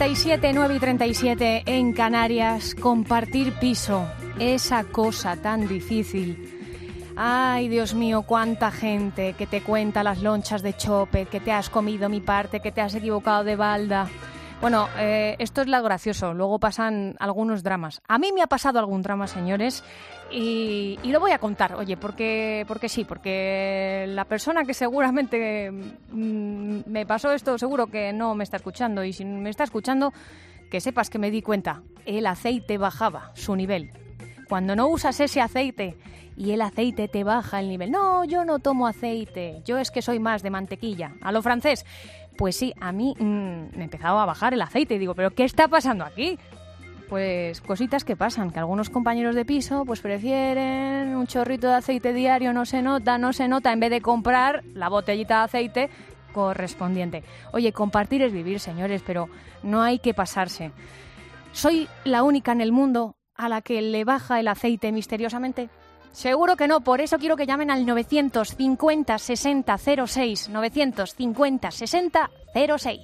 9:37, 9:37 en Canarias. Compartir piso, esa cosa tan difícil. Ay, Dios mío, cuánta gente que te cuenta las lonchas de chope, que te has comido mi parte, que te has equivocado de balda. Bueno, esto es lo gracioso, luego pasan algunos dramas. A mí me ha pasado algún drama, señores, y lo voy a contar, oye, porque la persona que seguramente me pasó esto seguro que no me está escuchando, y si me está escuchando, que sepas que me di cuenta, el aceite bajaba su nivel. Cuando no usas ese aceite y el aceite te baja el nivel. No, yo no tomo aceite, yo es que soy más de mantequilla, a lo francés. Pues sí, a mí me empezaba a bajar el aceite y digo, ¿pero qué está pasando aquí? Pues cositas que pasan, que algunos compañeros de piso pues prefieren un chorrito de aceite diario, no se nota, en vez de comprar la botellita de aceite correspondiente. Oye, compartir es vivir, señores, pero no hay que pasarse. ¿Soy la única en el mundo a la que le baja el aceite misteriosamente? Seguro que no, por eso quiero que llamen al 950 60 06, 950 60 06.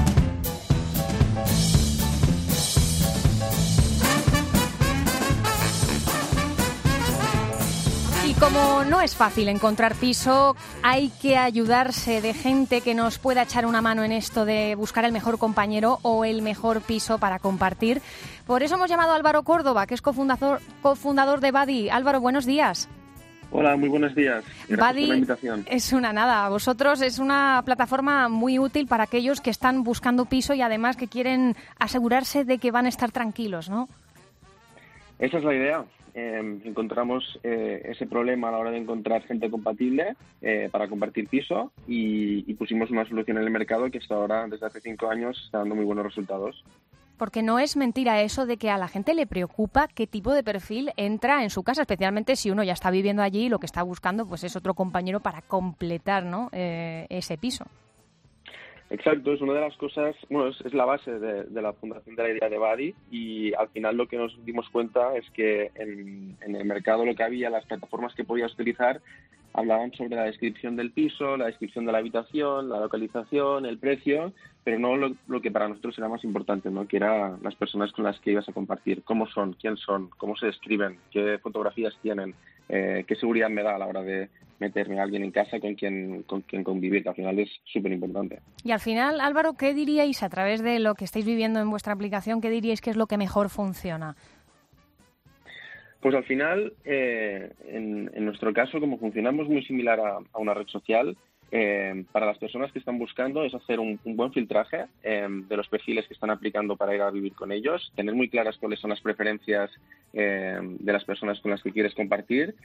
Y como no es fácil encontrar piso, hay que ayudarse de gente que nos pueda echar una mano en esto de buscar el mejor compañero o el mejor piso para compartir. Por eso hemos llamado a Álvaro Córdoba, que es cofundador de Buddy. Álvaro, buenos días. Hola, muy buenos días. Gracias por la invitación. Es una nada. Vosotros es una plataforma muy útil para aquellos que están buscando piso y además que quieren asegurarse de que van a estar tranquilos, ¿no? Esa es la idea. Encontramos ese problema a la hora de encontrar gente compatible para compartir piso y pusimos una solución en el mercado que hasta ahora, desde hace 5 años, está dando muy buenos resultados. Porque no es mentira eso de que a la gente le preocupa qué tipo de perfil entra en su casa, especialmente si uno ya está viviendo allí y lo que está buscando pues es otro compañero para completar, ¿no? Ese piso. Exacto, es una de las cosas, bueno, es la base de la fundación de la idea de Buddy, y al final lo que nos dimos cuenta es que en el mercado lo que había, las plataformas que podías utilizar, hablaban sobre la descripción del piso, la descripción de la habitación, la localización, el precio, pero no lo que para nosotros era más importante, ¿no? Que eran las personas con las que ibas a compartir, cómo son, quién son, cómo se describen, qué fotografías tienen, qué seguridad me da a la hora de meterme a alguien en casa con quien convivir, que al final es súper importante. Y al final, Álvaro, ¿qué diríais a través de lo que estáis viviendo en vuestra aplicación? ¿Qué diríais que es lo que mejor funciona? Pues al final, en nuestro caso, como funcionamos muy similar a una red social, para las personas que están buscando es hacer un buen filtraje de los perfiles que están aplicando para ir a vivir con ellos, tener muy claras cuáles son las preferencias de las personas con las que quieres compartir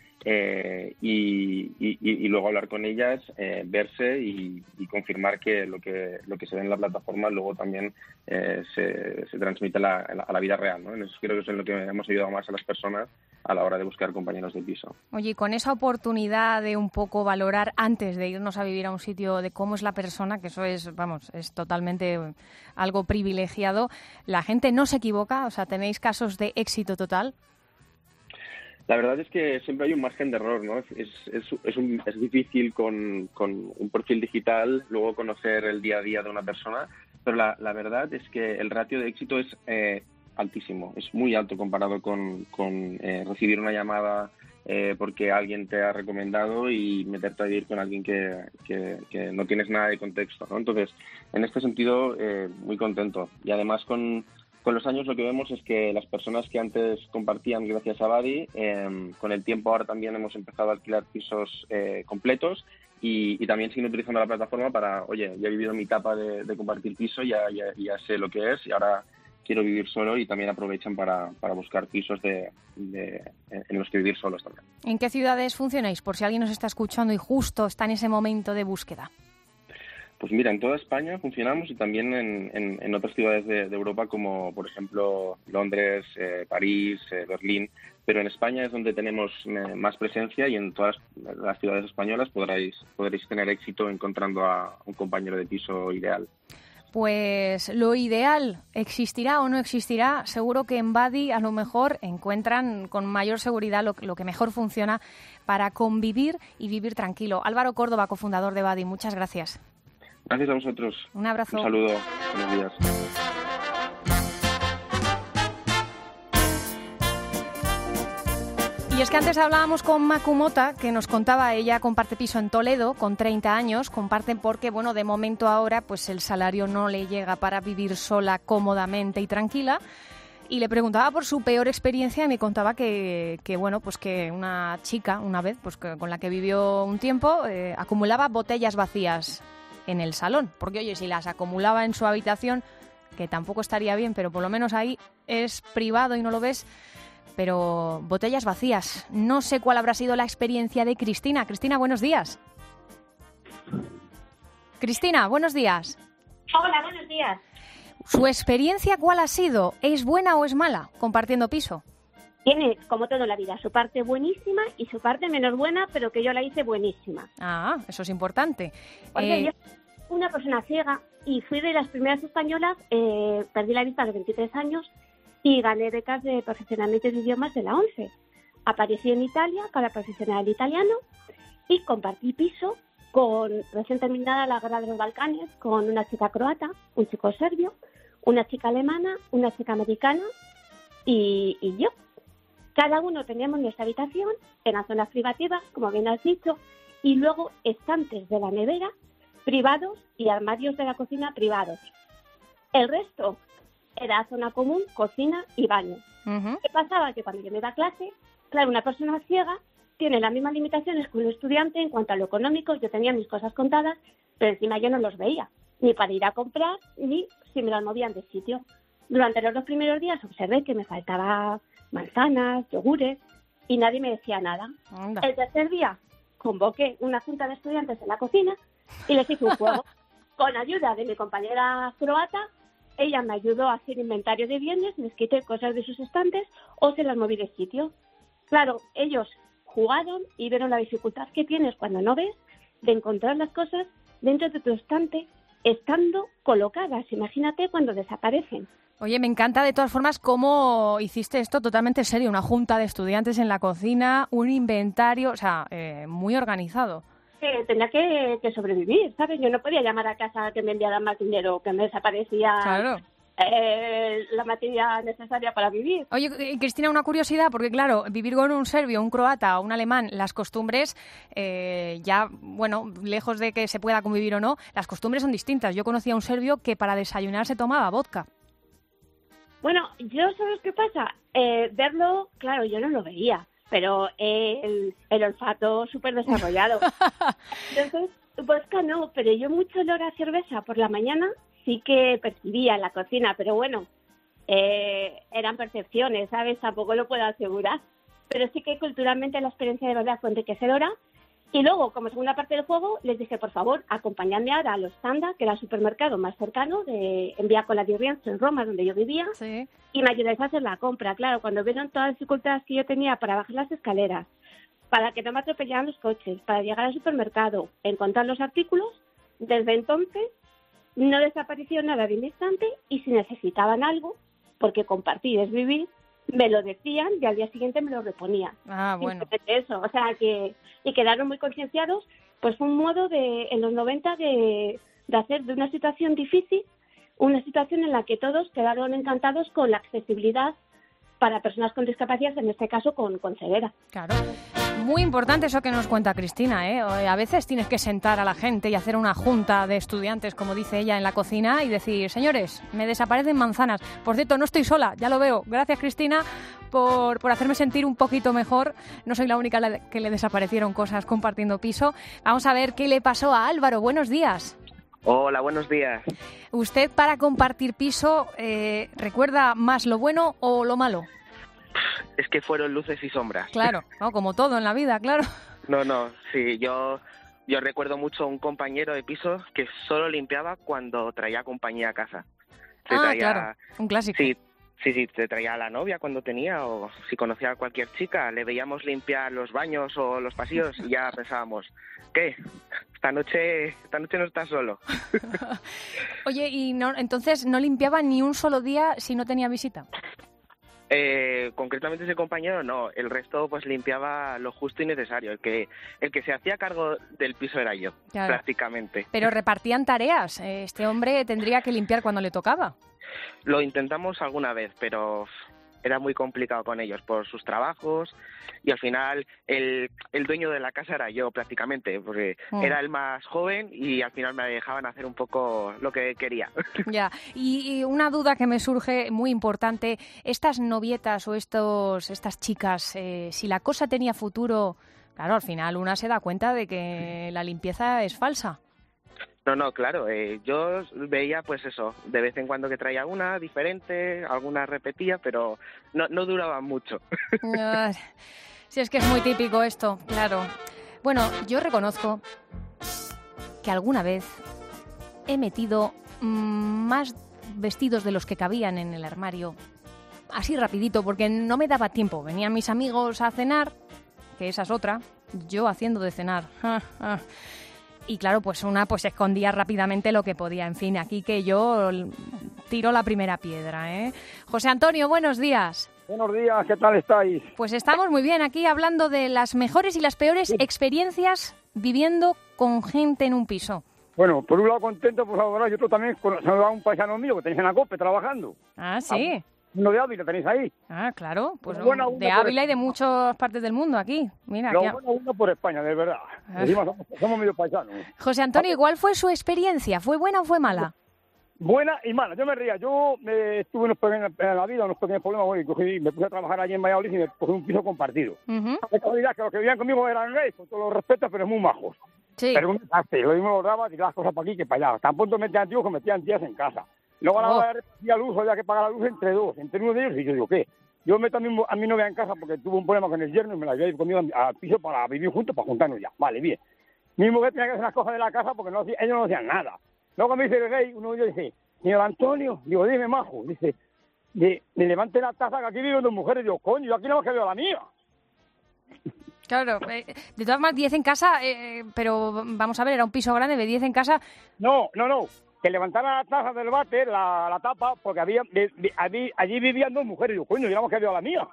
y luego hablar con ellas, verse y confirmar que lo que se ve en la plataforma luego también se transmite a la vida real, ¿no? Eso creo que es en lo que hemos ayudado más a las personas a la hora de buscar compañeros de piso. Oye, con esa oportunidad de un poco valorar antes de irnos a vivir a un sitio de cómo es la persona, que eso es, vamos, es totalmente algo privilegiado, ¿la gente no se equivoca? O sea, ¿tenéis casos de éxito total? La verdad es que siempre hay un margen de error, ¿no? Es difícil con un perfil digital luego conocer el día a día de una persona, pero la verdad es que el ratio de éxito es altísimo, es muy alto comparado con recibir una llamada porque alguien te ha recomendado y meterte a vivir con alguien que no tienes nada de contexto, ¿no? Entonces, en este sentido, muy contento. Y además con los años lo que vemos es que las personas que antes compartían gracias a Buddy, con el tiempo ahora también hemos empezado a alquilar pisos completos y también siguen utilizando la plataforma para, oye, ya he vivido mi etapa de compartir piso, ya sé lo que es y ahora quiero vivir solo, y también aprovechan para buscar pisos en los que vivir solos también. ¿En qué ciudades funcionáis? Por si alguien nos está escuchando y justo está en ese momento de búsqueda. Pues mira, en toda España funcionamos y también en otras ciudades de Europa como, por ejemplo, Londres, París, Berlín. Pero en España es donde tenemos más presencia y en todas las ciudades españolas podréis tener éxito encontrando a un compañero de piso ideal. Pues lo ideal, ¿existirá o no existirá? Seguro que en Buddy a lo mejor encuentran con mayor seguridad lo que mejor funciona para convivir y vivir tranquilo. Álvaro Córdoba, cofundador de Buddy, muchas gracias. Gracias a vosotros. Un abrazo. Un saludo. Buenos días. Y es que antes hablábamos con Makumota, que nos contaba, ella comparte piso en Toledo con 30 años, comparten porque, bueno, de momento ahora pues el salario no le llega para vivir sola cómodamente y tranquila. Y le preguntaba por su peor experiencia y me contaba que bueno, pues que una chica, una vez, pues que con la que vivió un tiempo, acumulaba botellas vacías en el salón. Porque, oye, si las acumulaba en su habitación, que tampoco estaría bien, pero por lo menos ahí es privado y no lo ves, pero botellas vacías. No sé cuál habrá sido la experiencia de Cristina. Cristina, buenos días. Cristina, buenos días. Hola, buenos días. ¿Su experiencia cuál ha sido? ¿Es buena o es mala compartiendo piso? Tiene, como todo en la vida, su parte buenísima y su parte menos buena, pero que yo la hice buenísima. Ah, eso es importante. Porque yo soy una persona ciega y fui de las primeras españolas, perdí la vista a los 23 años y gané becas de perfeccionamiento de idiomas de la ONCE. Aparecí en Italia para perfeccionar el italiano y compartí piso con recién terminada la Guerra de los Balcanes con una chica croata, un chico serbio, una chica alemana, una chica americana y yo. Cada uno teníamos nuestra habitación en las zonas privativas, como bien has dicho, y luego estantes de la nevera privados y armarios de la cocina privados. El resto era zona común, cocina y baño. Uh-huh. ¿Qué pasaba? Que cuando yo me iba a clase, claro, una persona ciega tiene las mismas limitaciones que un estudiante en cuanto a lo económico. Yo tenía mis cosas contadas, pero encima yo no los veía, ni para ir a comprar, ni si me las movían de sitio. Durante los 2 primeros días observé que me faltaba manzanas, yogures, y nadie me decía nada. Anda. El tercer día convoqué una junta de estudiantes en la cocina y les hice un juego. Con ayuda de mi compañera croata, ella me ayudó a hacer inventario de bienes, les quité cosas de sus estantes o se las moví de sitio. Claro, ellos jugaron y vieron la dificultad que tienes cuando no ves de encontrar las cosas dentro de tu estante estando colocadas. Imagínate cuando desaparecen. Oye, me encanta de todas formas cómo hiciste esto totalmente serio, una junta de estudiantes en la cocina, un inventario, o sea, muy organizado. Tenía que sobrevivir, ¿sabes? Yo no podía llamar a casa que me enviaran más dinero, que me desaparecía Claro. La materia necesaria para vivir. Oye, Cristina, una curiosidad, porque claro, vivir con un serbio, un croata o un alemán, las costumbres, ya, bueno, lejos de que se pueda convivir o no, las costumbres son distintas. Yo conocía a un serbio que para desayunar se tomaba vodka. Bueno, yo, ¿sabes qué pasa? Verlo, claro, yo no lo veía, pero el olfato súper desarrollado. Entonces, vodka no, pero yo mucho olor a cerveza por la mañana sí que percibía en la cocina, pero bueno, eran percepciones, ¿sabes? Tampoco lo puedo asegurar. Pero sí que culturalmente la experiencia de verdad fue enriquecedora. Y luego, como segunda parte del juego, les dije, por favor, acompañadme ahora a los Standa, que era el supermercado más cercano en Via Cola di Rienzo, en Roma, donde yo vivía, Sí. y me ayudáis a hacer la compra. Claro, cuando vieron todas las dificultades que yo tenía para bajar las escaleras, para que no me atropellaran los coches, para llegar al supermercado, encontrar los artículos, desde entonces no desapareció nada de mi estante y si necesitaban algo, porque compartir es vivir, me lo decían y al día siguiente me lo reponían. Ah, bueno. Simplemente eso, o sea, y quedaron muy concienciados, pues fue un modo en los 90 de hacer de una situación difícil, una situación en la que todos quedaron encantados con la accesibilidad para personas con discapacidad, en este caso con ceguera. Claro. Muy importante eso que nos cuenta Cristina, ¿eh? A veces tienes que sentar a la gente y hacer una junta de estudiantes, como dice ella, en la cocina y decir, señores, me desaparecen manzanas. Por cierto, no estoy sola, ya lo veo. Gracias, Cristina, por hacerme sentir un poquito mejor. No soy la única a la que le desaparecieron cosas compartiendo piso. Vamos a ver qué le pasó a Álvaro. Buenos días. Hola, buenos días. ¿Usted para compartir piso recuerda más lo bueno o lo malo? Es que fueron luces y sombras. Claro, ¿no? Como todo en la vida, claro. No, sí, yo recuerdo mucho a un compañero de piso que solo limpiaba cuando traía compañía a casa. Claro, un clásico. Sí, te traía a la novia cuando tenía, o si conocía a cualquier chica, le veíamos limpiar los baños o los pasillos y ya pensábamos, ¿qué? Esta noche no estás solo. Oye, y no, entonces no limpiaba ni un solo día si no tenía visita. Concretamente ese compañero no, el resto pues limpiaba lo justo y necesario. El que se hacía cargo del piso era yo, Claro. prácticamente. Pero repartían tareas. Este hombre tendría que limpiar cuando le tocaba. Lo intentamos alguna vez, pero era muy complicado con ellos por sus trabajos, y al final el dueño de la casa era yo prácticamente, porque era el más joven y al final me dejaban hacer un poco lo que quería. Ya, y una duda que me surge muy importante, estas novietas o estas chicas, si la cosa tenía futuro, claro, al final una se da cuenta de que la limpieza es falsa. No, claro, yo veía pues eso, de vez en cuando que traía una diferente, alguna repetía, pero no duraba mucho. Si es que es muy típico esto, claro. Bueno, yo reconozco que alguna vez he metido más vestidos de los que cabían en el armario, así rapidito, porque no me daba tiempo. Venían mis amigos a cenar, que esa es otra, yo haciendo de cenar. Y claro, pues una pues escondía rápidamente lo que podía. En fin, aquí que yo tiro la primera piedra, ¿eh? José Antonio, buenos días. Buenos días, ¿qué tal estáis? Pues estamos muy bien aquí hablando de las mejores y las peores experiencias viviendo con gente en un piso. Bueno, por un lado contento, por favor, y otro también saludaba a un paisano mío que tenéis en la COPE trabajando. Ah, sí. Uno de Ávila tenéis ahí. Ah, claro, pues de Ávila y de muchas partes del mundo aquí. Mira, aquí. Uno por España, de verdad. Somos medio paisanos. José Antonio, ¿cuál fue su experiencia? ¿Fue buena o fue mala? Buena y mala. Yo me ría. Yo estuve en la vida unos pequeños problemas, y me puse a trabajar allí en Valladolid y me cogí un piso compartido. De casualidad que los que vivían conmigo eran gays, con todos los respetos, pero muy majos. Sí. Pero un desastre. Lo mismo lo daba, tiraba las cosas para aquí que para allá. Tampoco metían tíos que metían tías en casa. Luego a la hora de repartir la luz, había que pagar la luz entre uno de ellos, y yo digo, ¿qué? Yo meto a mi novia en casa porque tuve un problema con el yerno y me la llevé conmigo al piso para vivir juntos, para juntarnos ya. Vale, bien. Mi mujer tenía que hacer las cosas de la casa porque ellos no hacían nada. Luego me dice el gay, uno de ellos dice, señor Antonio, digo, dime, majo, dice, me levante la taza que aquí viven dos mujeres. Digo, coño, yo aquí no más que veo la mía. Claro, de todas maneras, 10 en casa, pero vamos a ver, era un piso grande, de 10 en casa. No. Que levantara la taza del váter, la tapa, porque allí vivían dos mujeres. Digo, coño, digamos que veo la mía.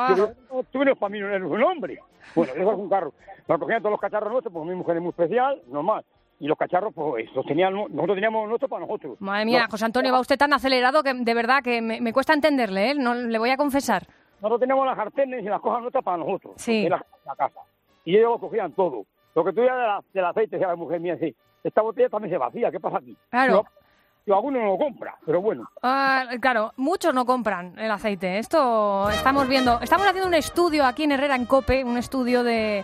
Tú no es para mí, no eres un hombre. Bueno, eso es un carro. Nos cogían todos los cacharros nuestros, porque mi mujer es muy especial, normal. Y los cacharros, pues, nosotros teníamos nuestros para nosotros. Madre mía, José Antonio, va usted tan acelerado que de verdad que me cuesta entenderle, ¿eh? No, le voy a confesar. Nosotros teníamos las sartenes y las cosas nuestras para nosotros. Sí. La casa. Y ellos lo cogían todo. Lo que tú ya del aceite, decía la mujer mía, sí. Esta botella también se vacía, ¿qué pasa aquí? Claro. Yo alguno no lo compra, pero bueno. Claro, muchos no compran el aceite. Esto estamos viendo. Estamos haciendo un estudio aquí en Herrera en COPE, un estudio de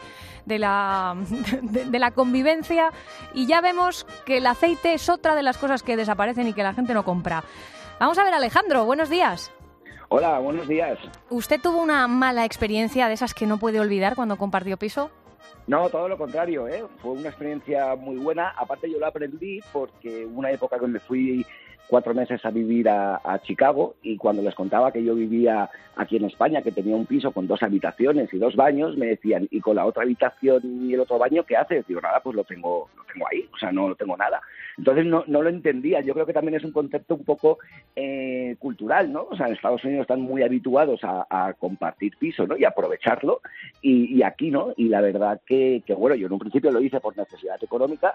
la convivencia, y ya vemos que el aceite es otra de las cosas que desaparecen y que la gente no compra. Vamos a ver, Alejandro, buenos días. Hola, buenos días. ¿Usted tuvo una mala experiencia de esas que no puede olvidar cuando compartió piso? No, todo lo contrario, ¿eh? Fue una experiencia muy buena. Aparte yo la aprendí porque una época que me fui 4 meses a vivir a Chicago, y cuando les contaba que yo vivía aquí en España, que tenía un piso con 2 habitaciones y 2 baños, me decían, ¿y con la otra habitación y el otro baño qué haces? Digo, nada, pues lo tengo ahí, o sea, no tengo nada. Entonces no lo entendía. Yo creo que también es un concepto un poco cultural, ¿no? O sea, en Estados Unidos están muy habituados a compartir piso, ¿no? Y aprovecharlo, y aquí, ¿no? Y la verdad que bueno, yo en un principio lo hice por necesidad económica,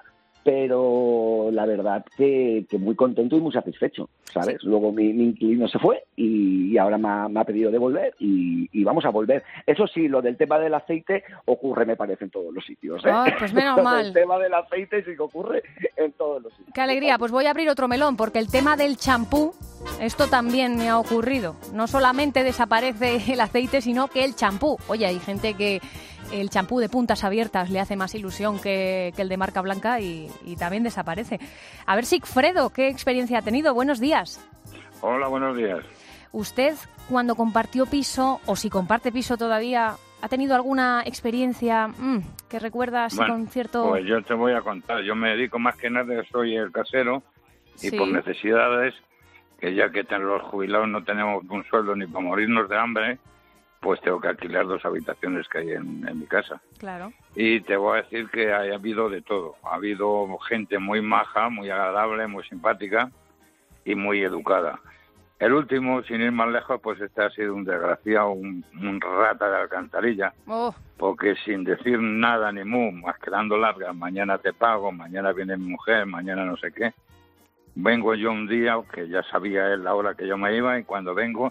pero la verdad que muy contento y muy satisfecho, ¿sabes? Sí. Luego mi inquilino se fue y ahora me ha pedido de volver, y vamos a volver. Eso sí, lo del tema del aceite ocurre, me parece, en todos los sitios, ¿eh? Pues menos mal. El tema del aceite sí que ocurre en todos los sitios. Qué alegría, pues voy a abrir otro melón, porque el tema del champú, esto también me ha ocurrido. No solamente desaparece el aceite, sino que el champú. Oye, hay gente que el champú de puntas abiertas le hace más ilusión que el de marca blanca y también desaparece. A ver, Sigfredo, ¿qué experiencia ha tenido? Buenos días. Hola, buenos días. ¿Usted, cuando compartió piso, o si comparte piso todavía, ha tenido alguna experiencia que recuerda así con cierto...? Pues yo te voy a contar. Yo me dedico más que nada, soy el casero, y por necesidades, que ya que los jubilados no tenemos un sueldo ni para morirnos de hambre, pues tengo que alquilar 2 habitaciones que hay en mi casa. Claro. Y te voy a decir que ha habido de todo. Ha habido gente muy maja, muy agradable, muy simpática y muy educada. El último, sin ir más lejos, pues este ha sido un desgraciado, un rata de alcantarilla, porque sin decir nada ni mu, más que dando largas, mañana te pago, mañana viene mi mujer, mañana no sé qué. Vengo yo un día, que ya sabía él la hora que yo me iba, y cuando vengo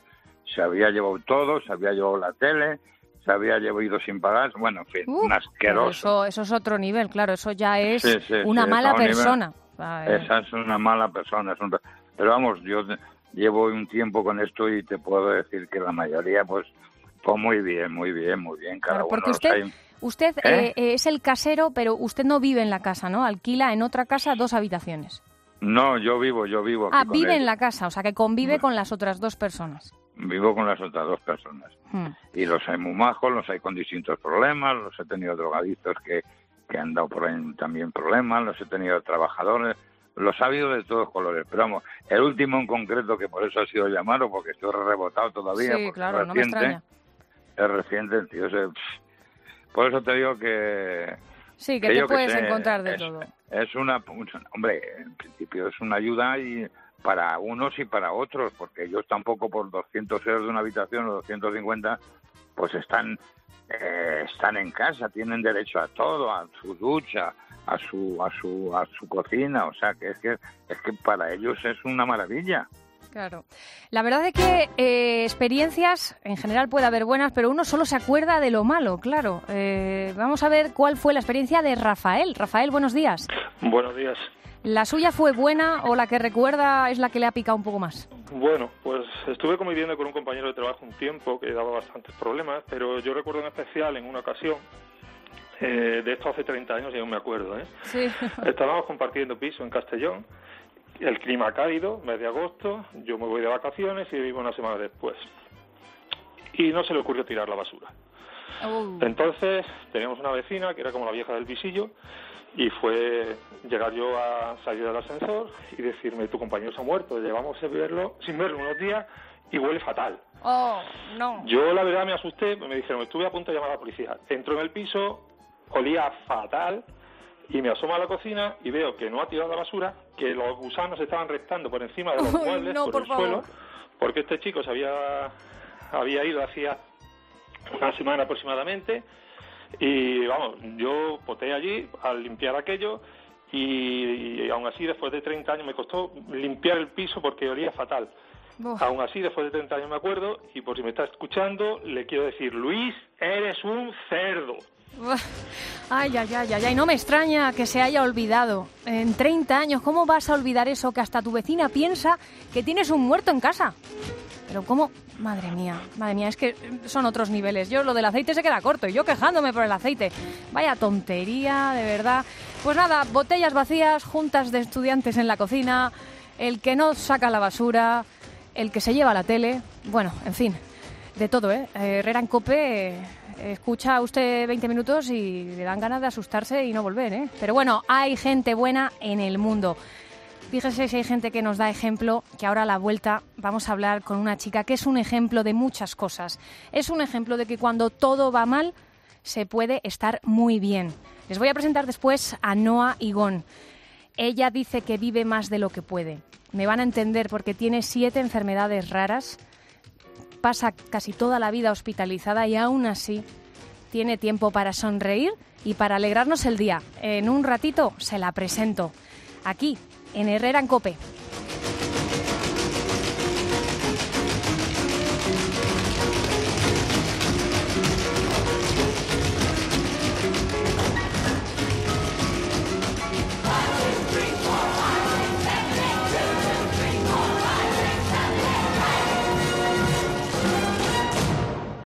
se había llevado todo, se había llevado la tele, se había llevado sin pagar, bueno, en fin, un asqueroso. Eso es otro nivel, claro, eso ya es una mala persona. Esa es una mala persona. Pero vamos, yo llevo un tiempo con esto y te puedo decir que la mayoría, pues muy bien. Cada claro, porque uno usted es el casero, pero usted no vive en la casa, ¿no? Alquila en otra casa 2 habitaciones. No, yo vivo aquí vive en la casa, o sea que convive con las otras 2 personas. Vivo con las otras 2 personas. Y los hay muy majos, los hay con distintos problemas, los he tenido drogadictos que han dado por ahí también problemas, los he tenido trabajadores, los ha habido de todos colores. Pero vamos, el último en concreto, que por eso ha sido llamado, porque estoy rebotado todavía. Sí, claro, no me extraña. Es reciente, el tío. Por eso te digo que... Sí, que te puedes encontrar de todo. Hombre, en principio es una ayuda y para unos y para otros, porque ellos tampoco por 200 euros de una habitación o 250, pues están en casa, tienen derecho a todo, a su ducha, a su cocina, o sea que es que para ellos es una maravilla. Claro. La verdad es que experiencias en general puede haber buenas, pero uno solo se acuerda de lo malo, claro. Vamos a ver cuál fue la experiencia de Rafael. Rafael, buenos días. Buenos días. ¿La suya fue buena o la que recuerda es la que le ha picado un poco más? Bueno, pues estuve conviviendo con un compañero de trabajo un tiempo que daba bastantes problemas, pero yo recuerdo en especial en una ocasión, de esto hace 30 años, ya no me acuerdo, Sí. Estábamos compartiendo piso en Castellón, el clima cálido, mes de agosto, yo me voy de vacaciones y vivo una semana después. Y no se le ocurrió tirar la basura. Entonces, teníamos una vecina que era como la vieja del visillo, y fue llegar yo a salir del ascensor y decirme, tu compañero se ha muerto, llevamos sin verlo unos días y huele fatal. Oh, no. Yo la verdad me asusté, me dijeron, estuve a punto de llamar a la policía. Entro en el piso, olía fatal, y me asomo a la cocina y veo que no ha tirado la basura, que los gusanos estaban rectando por encima de los muebles, por el suelo, porque este chico se había ido hacía una semana aproximadamente. Y vamos, yo poté allí al limpiar aquello y aún así después de 30 años me costó limpiar el piso porque olía fatal. Aún así después de 30 años me acuerdo, y por si me está escuchando le quiero decir, Luis, eres un cerdo. Ay, no me extraña que se haya olvidado. En 30 años, ¿cómo vas a olvidar eso que hasta tu vecina piensa que tienes un muerto en casa? Pero ¿cómo? Madre mía, es que son otros niveles. Yo lo del aceite se queda corto y yo quejándome por el aceite. Vaya tontería, de verdad. Pues nada, botellas vacías, juntas de estudiantes en la cocina, el que no saca la basura, el que se lleva la tele. Bueno, en fin, de todo, Herrera en COPE, escucha usted 20 minutos y le dan ganas de asustarse y no volver, Pero bueno, hay gente buena en el mundo. Fíjese si hay gente que nos da ejemplo, que ahora a la vuelta vamos a hablar con una chica que es un ejemplo de muchas cosas. Es un ejemplo de que cuando todo va mal se puede estar muy bien. Les voy a presentar después a Noa Igón. Ella dice que vive más de lo que puede. Me van a entender porque tiene 7 enfermedades raras, pasa casi toda la vida hospitalizada y aún así tiene tiempo para sonreír y para alegrarnos el día. En un ratito se la presento aquí, en Herrera en COPE.